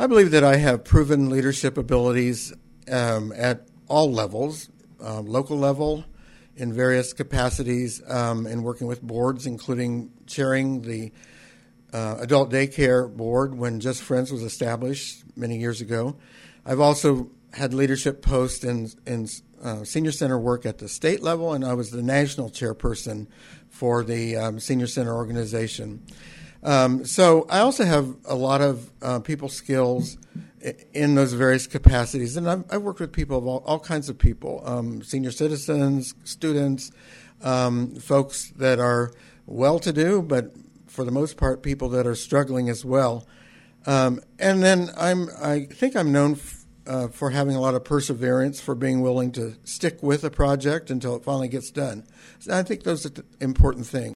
I believe that I have proven leadership abilities at all levels, local level, in various capacities, and working with boards, including chairing the adult daycare board when Just Friends was established many years ago. I've also had leadership posts in senior center work at the state level, and I was the national chairperson for the senior center organization. So I also have a lot of people skills in those various capacities, and I've worked with people of all kinds of people, senior citizens, students, folks that are well-to-do, but for the most part, people that are struggling as well. And then I think I'm known for having a lot of perseverance, for being willing to stick with a project until it finally gets done. So I think those are important things.